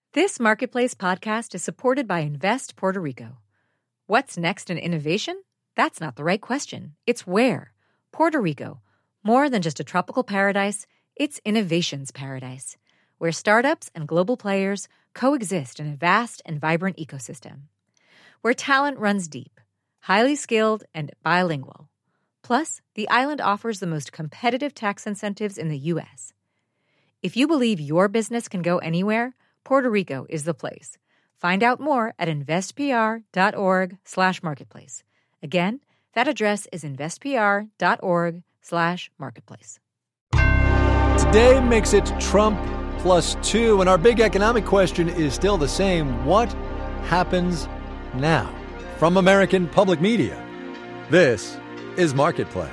This Marketplace podcast is supported by Invest Puerto Rico. What's next in innovation? That's not the right question. It's where. Puerto Rico. More than just a tropical paradise, it's innovation's paradise, where startups and global players coexist in a vast and vibrant ecosystem. Where talent runs deep, highly skilled, and bilingual. Plus, the island offers the most competitive tax incentives in the U.S. If you believe your business can go anywhere, Puerto Rico is the place. Find out more at investpr.org/marketplace. Again, that address is investpr.org/marketplace. Today makes it Trump +2, and our big economic question is still the same. What happens now? From American Public Media, this is Marketplace.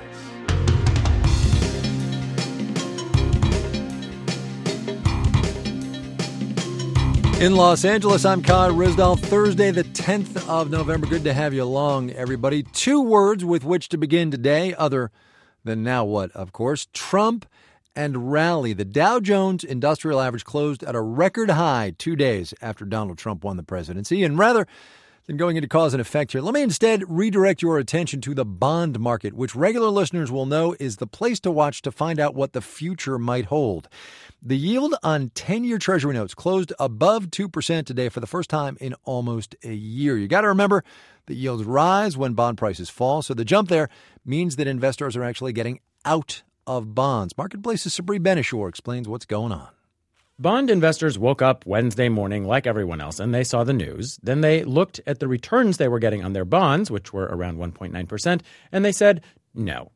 In Los Angeles, I'm Kai Ryssdal. Thursday, the 10th of November. Good to have you along, everybody. 2 words with which to begin today, other than now what, of course. Trump and rally. The Dow Jones Industrial Average closed at a record high 2 days after Donald Trump won the presidency. And rather than going into cause and effect here, let me instead redirect your attention to the bond market, which regular listeners will know is the place to watch to find out what the future might hold. The yield on 10-year Treasury notes closed above 2% today for the first time in almost a year. You got to remember that yields rise when bond prices fall, so the jump there means that investors are actually getting out of bonds. Marketplace's Sabri Benishore explains what's going on. Bond investors woke up Wednesday morning like everyone else, and they saw the news. Then they looked at the returns they were getting on their bonds, which were around 1.9%, and they said, no.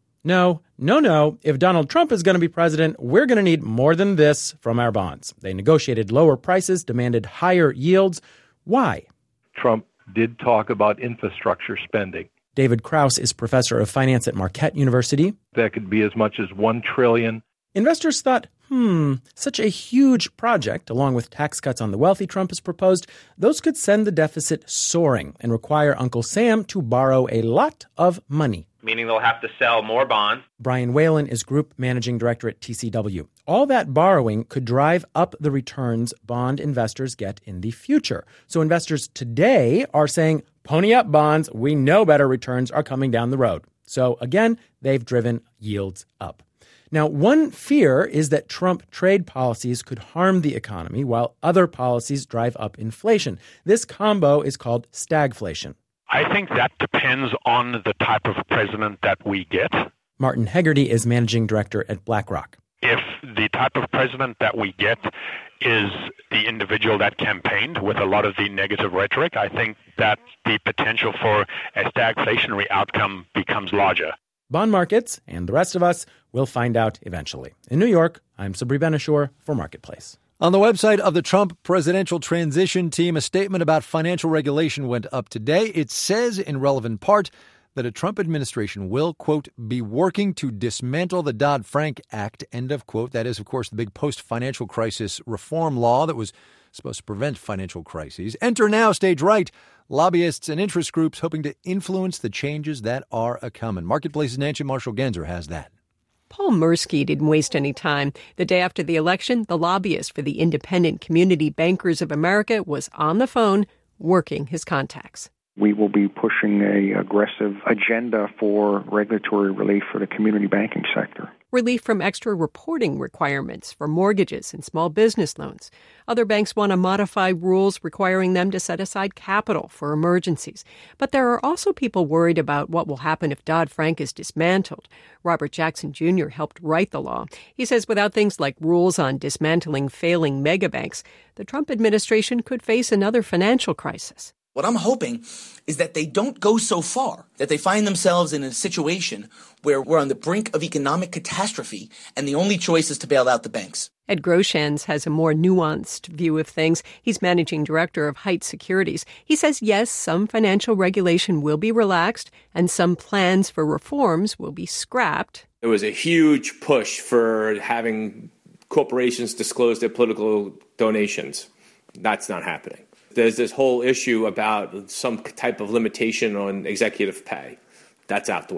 If Donald Trump is going to be president, we're going to need more than this from our bonds. They negotiated lower prices, demanded higher yields. Why? Trump did talk about infrastructure spending. David Krause is professor of finance at Marquette University. That could be as much as $1 trillion. Investors thought, such a huge project, along with tax cuts on the wealthy Trump has proposed, those could send the deficit soaring and require Uncle Sam to borrow a lot of money. Meaning they'll have to sell more bonds. Brian Whalen is Group Managing Director at TCW. All that borrowing could drive up the returns bond investors get in the future. So investors today are saying, pony up bonds, we know better returns are coming down the road. So again, they've driven yields up. Now, one fear is that Trump trade policies could harm the economy while other policies drive up inflation. This combo is called stagflation. I think that depends on the type of president that we get. Martin Hegarty is managing director at BlackRock. If the type of president that we get is the individual that campaigned with a lot of the negative rhetoric, I think that the potential for a stagflationary outcome becomes larger. Bond markets and the rest of us will find out eventually. In New York, I'm Sabri Benishore for Marketplace. On the website of the Trump Presidential Transition Team, a statement about financial regulation went up today. It says in relevant part that a Trump administration will, quote, be working to dismantle the Dodd-Frank Act, end of quote. That is, of course, the big post-financial crisis reform law that was supposed to prevent financial crises. Enter now, stage right, lobbyists and interest groups hoping to influence the changes that are a-coming. Marketplace's Nancy Marshall-Genzer has that. Paul Mirsky didn't waste any time. The day after the election, the lobbyist for the Independent Community Bankers of America was on the phone working his contacts. We will be pushing an aggressive agenda for regulatory relief for the community banking sector. Relief from extra reporting requirements for mortgages and small business loans. Other banks want to modify rules requiring them to set aside capital for emergencies. But there are also people worried about what will happen if Dodd-Frank is dismantled. Robert Jackson Jr. helped write the law. He says without things like rules on dismantling failing megabanks, the Trump administration could face another financial crisis. What I'm hoping is that they don't go so far, that they find themselves in a situation where we're on the brink of economic catastrophe and the only choice is to bail out the banks. Ed Groshans has a more nuanced view of things. He's managing director of Heights Securities. He says, yes, some financial regulation will be relaxed and some plans for reforms will be scrapped. There was a huge push for having corporations disclose their political donations. That's not happening. There's this whole issue about some type of limitation on executive pay. That's out the window.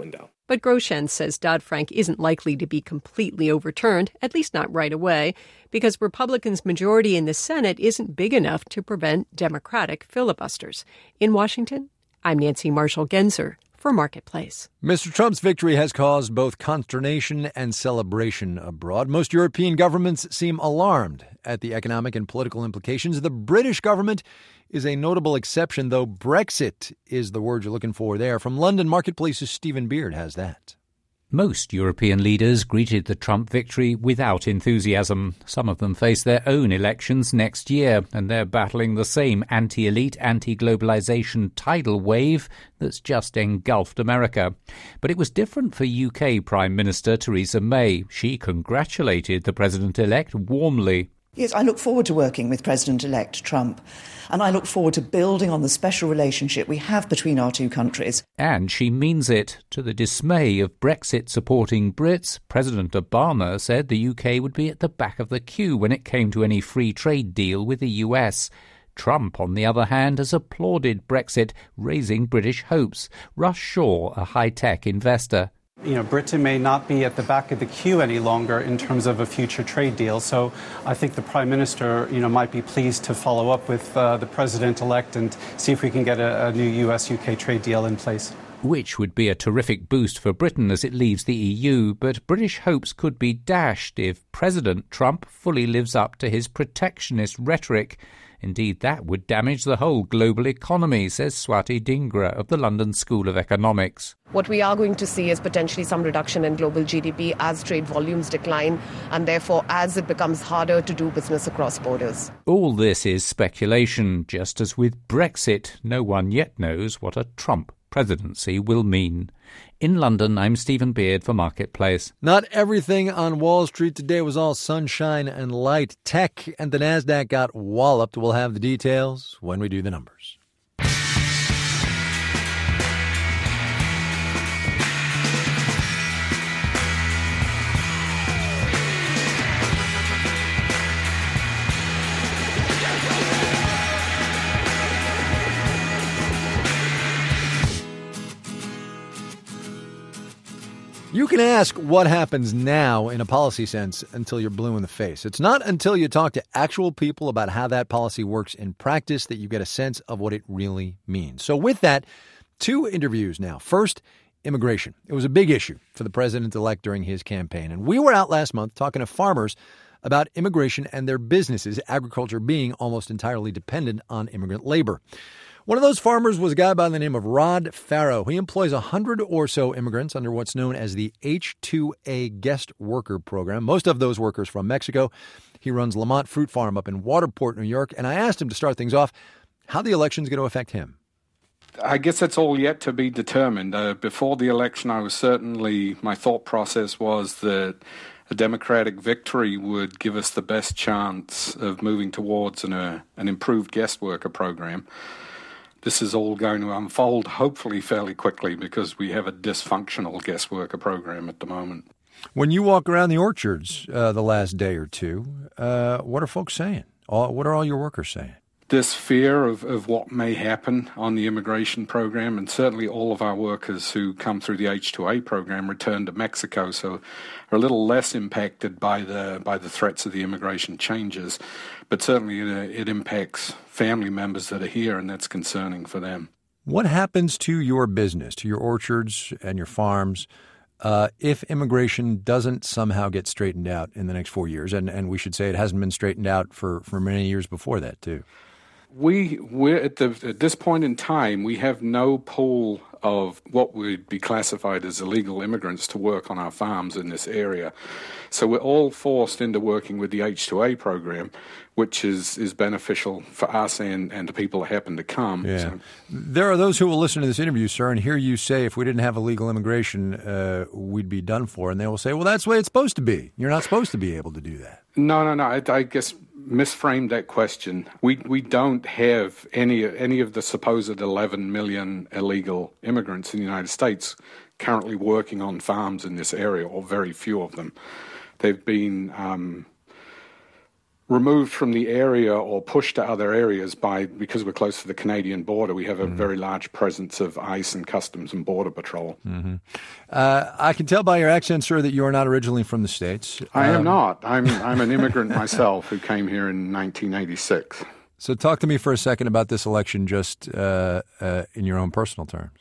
But Groshans says Dodd-Frank isn't likely to be completely overturned, at least not right away, because Republicans' majority in the Senate isn't big enough to prevent Democratic filibusters. In Washington, I'm Nancy Marshall-Genzer for Marketplace. Mr. Trump's victory has caused both consternation and celebration abroad. Most European governments seem alarmed at the economic and political implications. The British government is a notable exception, though. Brexit is the word you're looking for there. From London, Marketplace's Stephen Beard has that. Most European leaders greeted the Trump victory without enthusiasm. Some of them face their own elections next year, and they're battling the same anti-elite, anti-globalization tidal wave that's just engulfed America. But it was different for UK Prime Minister Theresa May. She congratulated the president-elect warmly. Yes, I look forward to working with President-elect Trump, and I look forward to building on the special relationship we have between our two countries. And she means it. To the dismay of Brexit-supporting Brits, President Obama said the UK would be at the back of the queue when it came to any free trade deal with the US. Trump, on the other hand, has applauded Brexit, raising British hopes. Russ Shaw, a high-tech investor. Britain may not be at the back of the queue any longer in terms of a future trade deal. So I think the Prime Minister, might be pleased to follow up with the President-elect and see if we can get a new US-UK trade deal in place. Which would be a terrific boost for Britain as it leaves the EU. But British hopes could be dashed if President Trump fully lives up to his protectionist rhetoric. Indeed, that would damage the whole global economy, says Swati Dhingra of the London School of Economics. What we are going to see is potentially some reduction in global GDP as trade volumes decline, and therefore as it becomes harder to do business across borders. All this is speculation. Just as with Brexit, no one yet knows what a Trump presidency will mean. In London, I'm Stephen Beard for Marketplace. Not everything on Wall Street today was all sunshine and light. Tech and the Nasdaq got walloped. We'll have the details when we do the numbers. You can ask what happens now in a policy sense until you're blue in the face. It's not until you talk to actual people about how that policy works in practice that you get a sense of what it really means. So with that, 2 interviews now. First, immigration. It was a big issue for the president-elect during his campaign. And we were out last month talking to farmers about immigration and their businesses, agriculture being almost entirely dependent on immigrant labor. One of those farmers was a guy by the name of Rod Farrow. He employs 100 or so immigrants under what's known as the H-2A guest worker program, most of those workers from Mexico. He runs Lamont Fruit Farm up in Waterport, New York, and I asked him to start things off how the election's going to affect him. I guess that's all yet to be determined. Before the election, my thought process was that a Democratic victory would give us the best chance of moving towards an improved guest worker program. This is all going to unfold, hopefully, fairly quickly because we have a dysfunctional guest worker program at the moment. When you walk around the orchards the last day or two, what are folks saying? What are all your workers saying? This fear of what may happen on the immigration program, and certainly all of our workers who come through the H-2A program return to Mexico, so are a little less impacted by the threats of the immigration changes. But certainly it impacts family members that are here, and that's concerning for them. What happens to your business, to your orchards and your farms, if immigration doesn't somehow get straightened out in the next 4 years? And we should say it hasn't been straightened out for many years before that, too. We're at this point in time, we have no pool of what would be classified as illegal immigrants to work on our farms in this area. So we're all forced into working with the H-2A program, which is beneficial for us and the people that happen to come. Yeah. So, there are those who will listen to this interview, sir, and hear you say if we didn't have illegal immigration, we'd be done for. And they will say, well, that's the way it's supposed to be. You're not supposed to be able to do that. No. I guess misframed that question. We don't have any of the supposed 11 million illegal immigrants in the United States currently working on farms in this area, or very few of them. They've been removed from the area or pushed to other areas because we're close to the Canadian border. We have a very large presence of ICE and Customs and Border Patrol. Mm-hmm. I can tell by your accent, sir, that you are not originally from the States. I am not. I'm an immigrant myself who came here in 1986. So talk to me for a second about this election just in your own personal terms.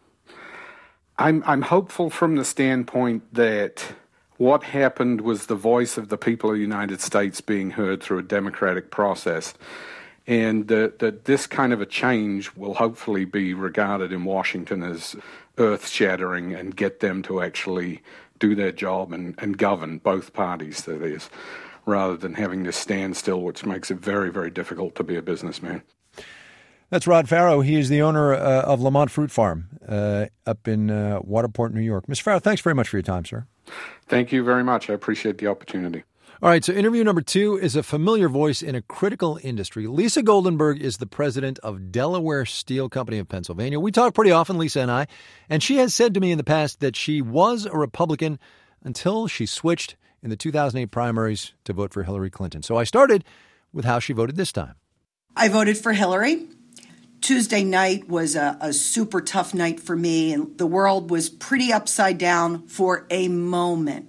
I'm hopeful from the standpoint that what happened was the voice of the people of the United States being heard through a democratic process, and that this kind of a change will hopefully be regarded in Washington as earth-shattering and get them to actually do their job and govern, both parties, that is, rather than having this standstill, which makes it very, very difficult to be a businessman. That's Rod Farrow. He is the owner of Lamont Fruit Farm up in Waterport, New York. Mr. Farrow, thanks very much for your time, sir. Thank you very much. I appreciate the opportunity. All right, so interview number 2 is a familiar voice in a critical industry. Lisa Goldenberg is the president of Delaware Steel Company of Pennsylvania. We talk pretty often, Lisa and I, and she has said to me in the past that she was a Republican until she switched in the 2008 primaries to vote for Hillary Clinton. So I started with how she voted this time. I voted for Hillary. Tuesday night was a super tough night for me, and the world was pretty upside down for a moment.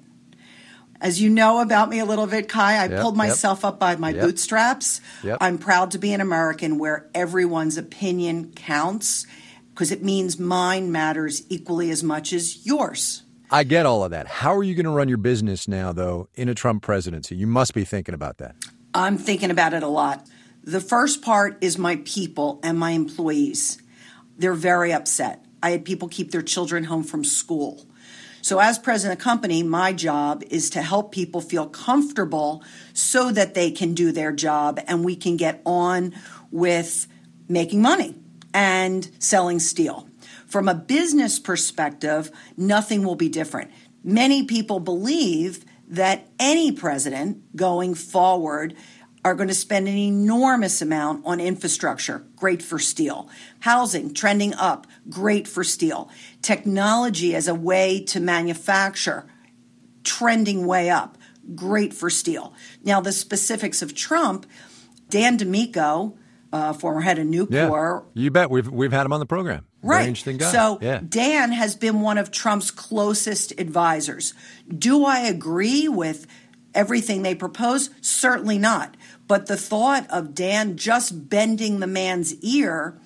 As you know about me a little bit, Kai, I pulled myself up by my bootstraps. I'm proud to be an American where everyone's opinion counts, because it means mine matters equally as much as yours. I get all of that. How are you going to run your business now, though, in a Trump presidency? You must be thinking about that. I'm thinking about it a lot. The first part is my people and my employees. They're very upset. I had people keep their children home from school. So as president of the company, my job is to help people feel comfortable so that they can do their job and we can get on with making money and selling steel. From a business perspective, nothing will be different. Many people believe that any president going forward are going to spend an enormous amount on infrastructure, great for steel. Housing, trending up, great for steel. Technology as a way to manufacture, trending way up, great for steel. Now, the specifics of Trump, Dan D'Amico, former head of Nucor. Yeah, you bet. We've had him on the program. Right. Very interesting guy. So Dan has been one of Trump's closest advisors. Do I agree with everything they propose? Certainly not. But the thought of Dan just bending the man's ear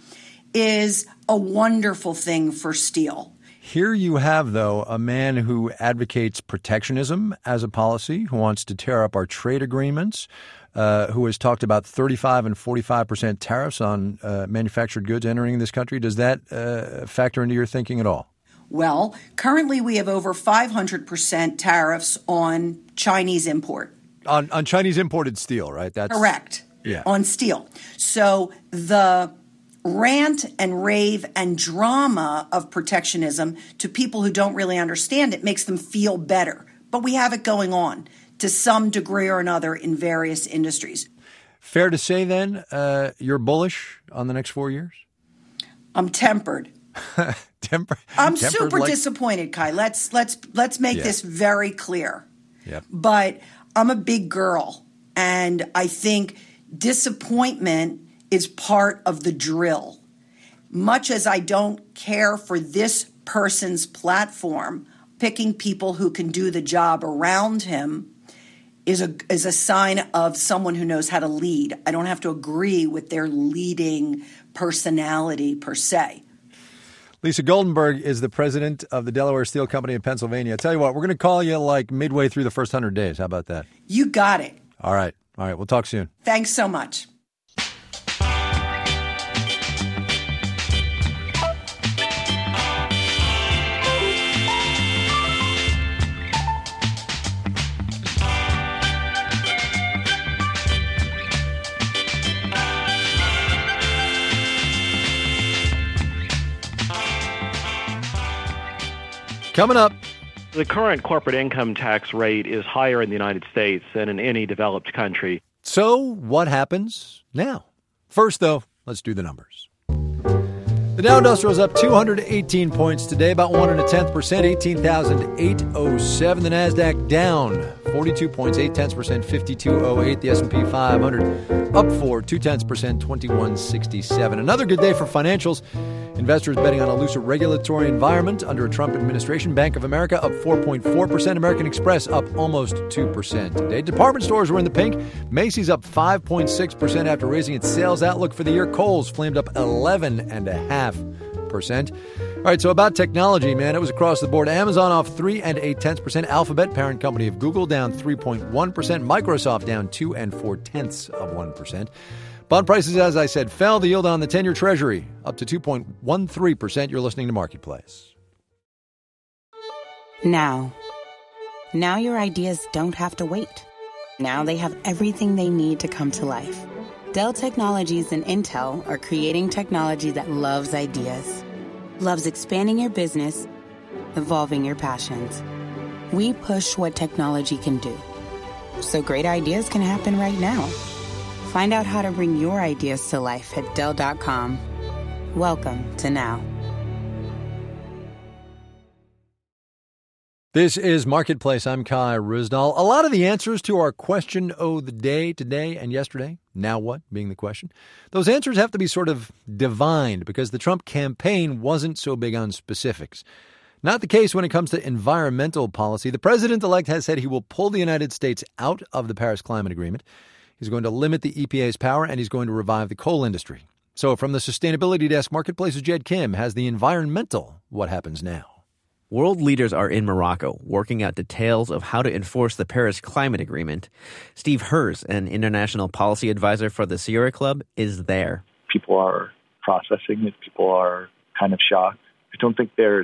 is a wonderful thing for steel. Here you have, though, a man who advocates protectionism as a policy, who wants to tear up our trade agreements, who has talked about 35% and 45% tariffs on manufactured goods entering this country. Does that factor into your thinking at all? Well, currently we have over 500% tariffs on Chinese import. On Chinese imported steel, right? That's correct. Yeah. On steel. So the rant and rave and drama of protectionism to people who don't really understand it makes them feel better. But we have it going on to some degree or another in various industries. Fair to say, then, you're bullish on the next 4 years? I'm tempered. I'm super disappointed, Kai. Let's make this very clear. Yep. But I'm a big girl, and I think disappointment is part of the drill. Much as I don't care for this person's platform, picking people who can do the job around him is a sign of someone who knows how to lead. I don't have to agree with their leading personality per se. Lisa Goldenberg is the president of the Delaware Steel Company of Pennsylvania. I tell you what, we're going to call you like midway through the first 100 days. How about that? You got it. All right. We'll talk soon. Thanks so much. Coming up. The current corporate income tax rate is higher in the United States than in any developed country. So what happens now? First, though, let's do the numbers. The Dow Industrial is up 218 points today, about 1 1/10%, 18,807. The Nasdaq down 42 points, 0.8%, 5208. The S&P 500 up 4, 0.2%, 2167. Another good day for financials. Investors betting on a looser regulatory environment under a Trump administration. Bank of America up 4.4%. American Express up almost 2% today. Department stores were in the pink. Macy's up 5.6% after raising its sales outlook for the year. Kohl's flamed up 11.5%. All right, so about technology, man, it was across the board. Amazon off 3.8%. Alphabet, parent company of Google, down 3.1%. Microsoft down 2.4%. Bond prices, as I said, fell. The yield on the 10-year Treasury up to 2.13%. You're listening to Marketplace. Now your ideas don't have to wait. Now they have everything they need to come to life. Dell Technologies and Intel are creating technology that loves ideas, loves expanding your business, evolving your passions. We push what technology can do, so great ideas can happen right now. Find out how to bring your ideas to life at Dell.com. Welcome to Now. This is Marketplace. I'm Kai Ryssdal. A lot of the answers to our question of the day today and yesterday, now what being the question, those answers have to be sort of divined because the Trump campaign wasn't so big on specifics. Not the case when it comes to environmental policy. The president-elect has said he will pull the United States out of the Paris Climate Agreement. He's going to limit the EPA's power, and he's going to revive the coal industry. So from the Sustainability Desk, Marketplace's Jed Kim has the environmental what happens now. World leaders are in Morocco working out details of how to enforce the Paris Climate Agreement. Steve Herz, an international policy advisor for the Sierra Club, is there. People are processing it. People are kind of shocked. I don't think there's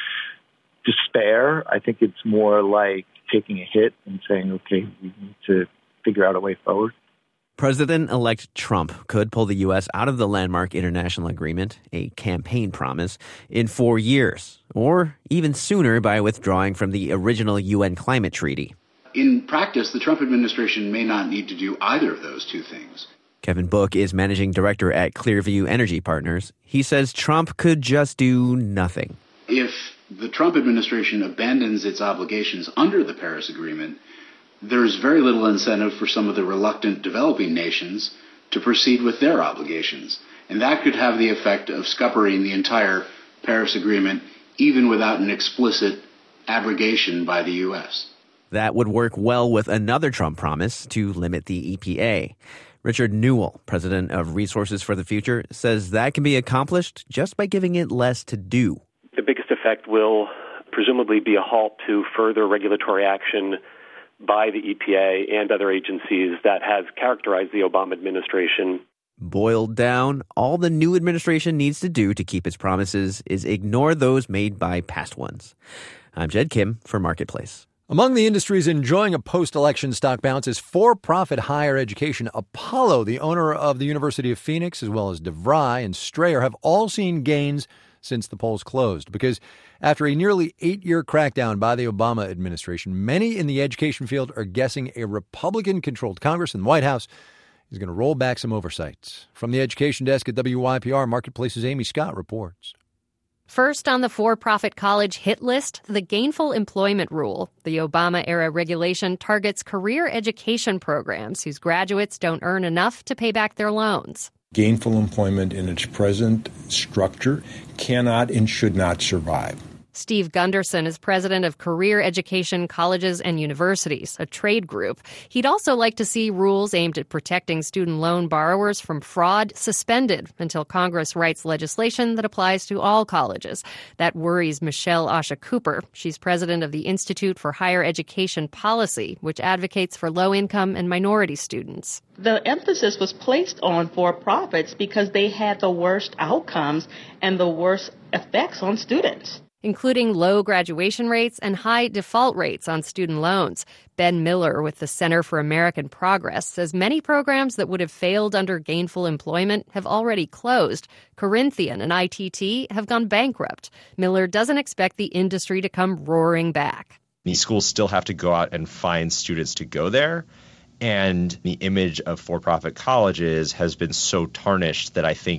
despair. I think it's more like taking a hit and saying, okay, we need to figure out a way forward. President-elect Trump could pull the U.S. out of the landmark international agreement, a campaign promise, in 4 years, or even sooner by withdrawing from the original UN climate treaty. In practice, the Trump administration may not need to do either of those two things. Kevin Book is managing director at Clearview Energy Partners. He says Trump could just do nothing. If the Trump administration abandons its obligations under the Paris Agreement, there's very little incentive for some of the reluctant developing nations to proceed with their obligations. And that could have the effect of scuppering the entire Paris Agreement, even without an explicit abrogation by the U.S. That would work well with another Trump promise to limit the EPA. Richard Newell, president of Resources for the Future, says that can be accomplished just by giving it less to do. The biggest effect will presumably be a halt to further regulatory action by the EPA and other agencies that has characterized the Obama administration. Boiled down, all the new administration needs to do to keep its promises is ignore those made by past ones. I'm Jed Kim for Marketplace. Among the industries enjoying a post-election stock bounce is for-profit higher education. Apollo, the owner of the University of Phoenix, as well as DeVry and Strayer, have all seen gains since the polls closed. Because after a nearly 8-year crackdown by the Obama administration, many in the education field are guessing a Republican-controlled Congress and White House is going to roll back some oversight. From the education desk at WYPR, Marketplace's Amy Scott reports. First on the for-profit college hit list, the Gainful Employment Rule. The Obama-era regulation targets career education programs whose graduates don't earn enough to pay back their loans. Gainful employment in its present structure cannot and should not survive. Steve Gunderson is president of Career Education Colleges and Universities, a trade group. He'd also like to see rules aimed at protecting student loan borrowers from fraud suspended until Congress writes legislation that applies to all colleges. That worries Michelle Asha Cooper. She's president of the Institute for Higher Education Policy, which advocates for low-income and minority students. The emphasis was placed on for-profits because they had the worst outcomes and the worst effects on students, including low graduation rates and high default rates on student loans. Ben Miller with the Center for American Progress says many programs that would have failed under gainful employment have already closed. Corinthian and ITT have gone bankrupt. Miller doesn't expect the industry to come roaring back. These schools still have to go out and find students to go there. And the image of for-profit colleges has been so tarnished that I think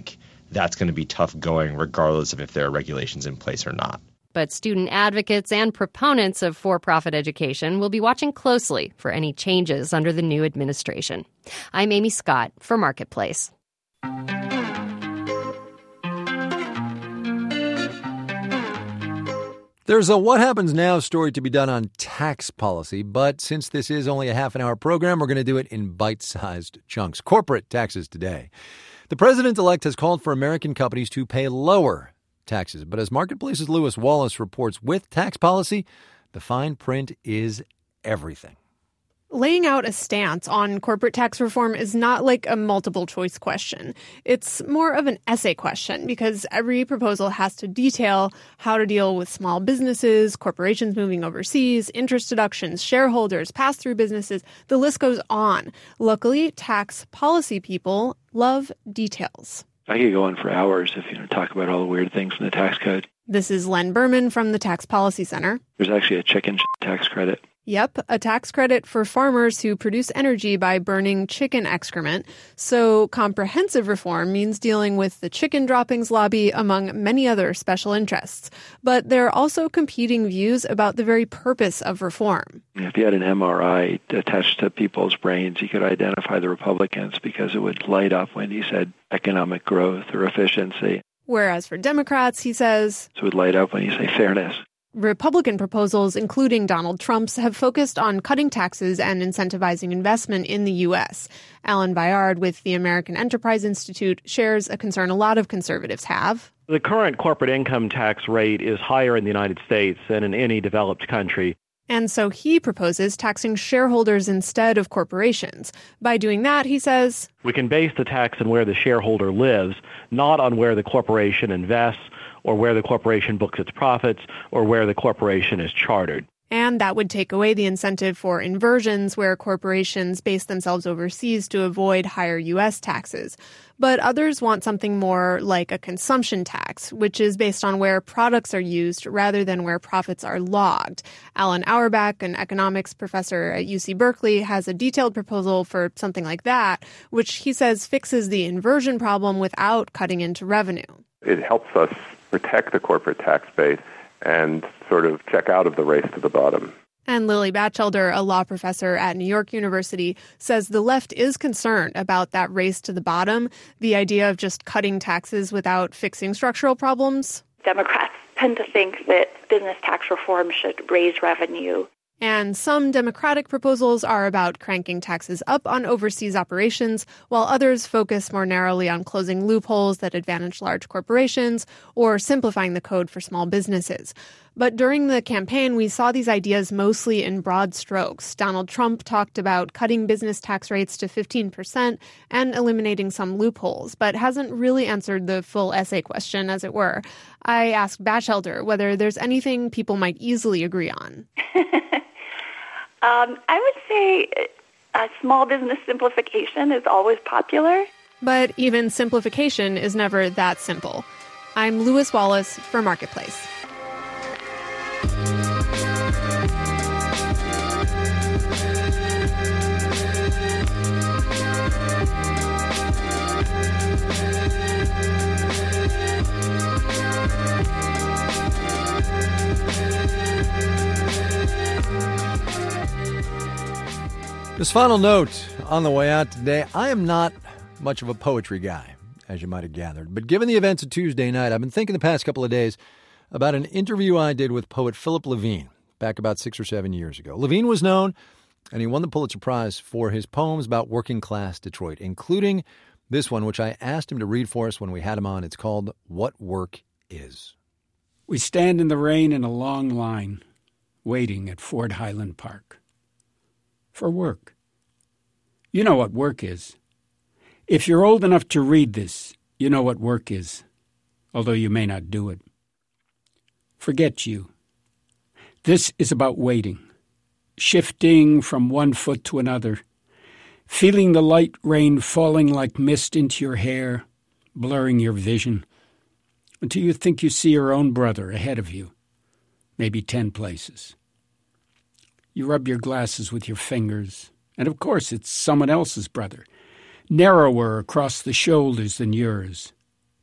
that's going to be tough going regardless of if there are regulations in place or not. But student advocates and proponents of for-profit education will be watching closely for any changes under the new administration. I'm Amy Scott for Marketplace. There's a What Happens Now story to be done on tax policy, but since this is only a half-an-hour program, we're going to do it in bite-sized chunks. Corporate taxes today. The president-elect has called for American companies to pay lower taxes, but as Marketplace's Lewis Wallace reports, with tax policy, the fine print is everything. Laying out a stance on corporate tax reform is not like a multiple-choice question. It's more of an essay question because every proposal has to detail how to deal with small businesses, corporations moving overseas, interest deductions, shareholders, pass-through businesses. The list goes on. Luckily, tax policy people love details. I could go on for hours if talk about all the weird things in the tax code. This is Len Berman from the Tax Policy Center. There's actually a chicken tax credit. Yep, a tax credit for farmers who produce energy by burning chicken excrement. So comprehensive reform means dealing with the chicken droppings lobby, among many other special interests. But there are also competing views about the very purpose of reform. If you had an MRI attached to people's brains, you could identify the Republicans because it would light up when you said economic growth or efficiency. Whereas for Democrats, he says, it would light up when you say fairness. Republican proposals, including Donald Trump's, have focused on cutting taxes and incentivizing investment in the U.S. Alan Bayard with the American Enterprise Institute shares a concern a lot of conservatives have. The current corporate income tax rate is higher in the United States than in any developed country. And so he proposes taxing shareholders instead of corporations. By doing that, he says, we can base the tax on where the shareholder lives, not on where the corporation invests, or where the corporation books its profits, or where the corporation is chartered. And that would take away the incentive for inversions where corporations base themselves overseas to avoid higher U.S. taxes. But others want something more like a consumption tax, which is based on where products are used rather than where profits are logged. Alan Auerbach, an economics professor at UC Berkeley, has a detailed proposal for something like that, which he says fixes the inversion problem without cutting into revenue. It helps us protect the corporate tax base and sort of check out of the race to the bottom. And Lily Batchelder, a law professor at New York University, says the left is concerned about that race to the bottom, the idea of just cutting taxes without fixing structural problems. Democrats tend to think that business tax reform should raise revenue. And some Democratic proposals are about cranking taxes up on overseas operations, while others focus more narrowly on closing loopholes that advantage large corporations or simplifying the code for small businesses. But during the campaign, we saw these ideas mostly in broad strokes. Donald Trump talked about cutting business tax rates to 15% and eliminating some loopholes, but hasn't really answered the full essay question, as it were. I asked Batchelder whether there's anything people might easily agree on. I would say small business simplification is always popular. But even simplification is never that simple. I'm Lewis Wallace for Marketplace. This final note on the way out today, I am not much of a poetry guy, as you might have gathered. But given the events of Tuesday night, I've been thinking the past couple of days about an interview I did with poet Philip Levine back about 6 or 7 years ago. Levine was known, and he won the Pulitzer Prize for his poems about working-class Detroit, including this one, which I asked him to read for us when we had him on. It's called What Work Is. We stand in the rain in a long line, waiting at Ford Highland Park. For work. You know what work is. If you're old enough to read this, you know what work is, although you may not do it. Forget you. This is about waiting, shifting from one foot to another, feeling the light rain falling like mist into your hair, blurring your vision, until you think you see your own brother ahead of you, maybe 10 places. You rub your glasses with your fingers, and of course it's someone else's brother, narrower across the shoulders than yours,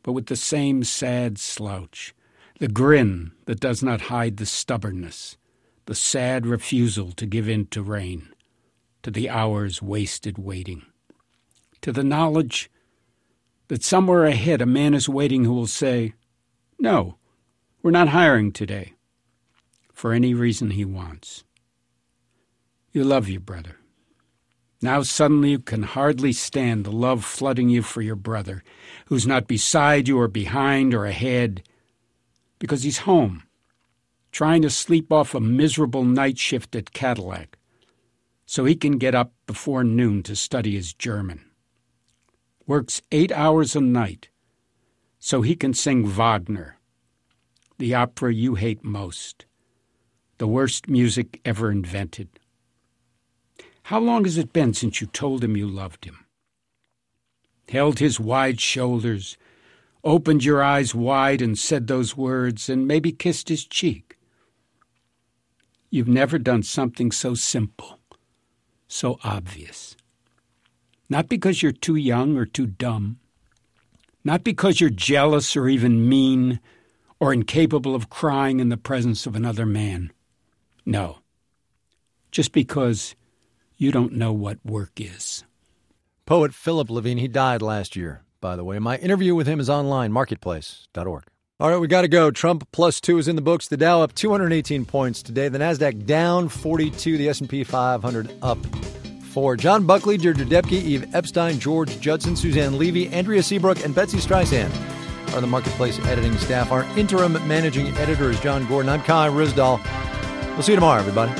but with the same sad slouch, the grin that does not hide the stubbornness, the sad refusal to give in to rain, to the hours wasted waiting, to the knowledge that somewhere ahead a man is waiting who will say, "No, we're not hiring today," for any reason he wants. You love your brother. Now suddenly you can hardly stand the love flooding you for your brother, who's not beside you or behind or ahead, because he's home, trying to sleep off a miserable night shift at Cadillac, so he can get up before noon to study his German. Works 8 hours a night, so he can sing Wagner, the opera you hate most, the worst music ever invented. How long has it been since you told him you loved him? Held his wide shoulders, opened your eyes wide and said those words, and maybe kissed his cheek. You've never done something so simple, so obvious. Not because you're too young or too dumb, not because you're jealous or even mean or incapable of crying in the presence of another man. No, just because you don't know what work is. Poet Philip Levine, he died last year, by the way. My interview with him is online, marketplace.org. All right, we got to go. Trump +2 is in the books. The Dow up 218 points today. The Nasdaq down 42. The S&P 500 up 4. John Buckley, Deirdre Depke, Eve Epstein, George Judson, Suzanne Levy, Andrea Seabrook, and Betsy Streisand are the Marketplace editing staff. Our interim managing editor is John Gordon. I'm Kai Ryssdal. We'll see you tomorrow, everybody.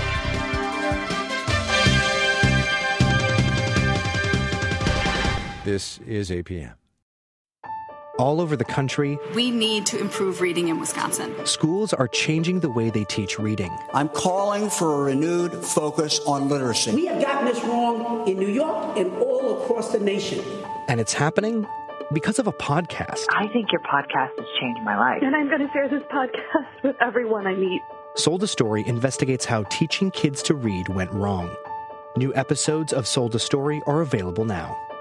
This is APM. All over the country, we need to improve reading in Wisconsin. Schools are changing the way they teach reading. I'm calling for a renewed focus on literacy. We have gotten this wrong in New York and all across the nation. And it's happening because of a podcast. I think your podcast has changed my life. And I'm going to share this podcast with everyone I meet. Sold a Story investigates how teaching kids to read went wrong. New episodes of Sold a Story are available now.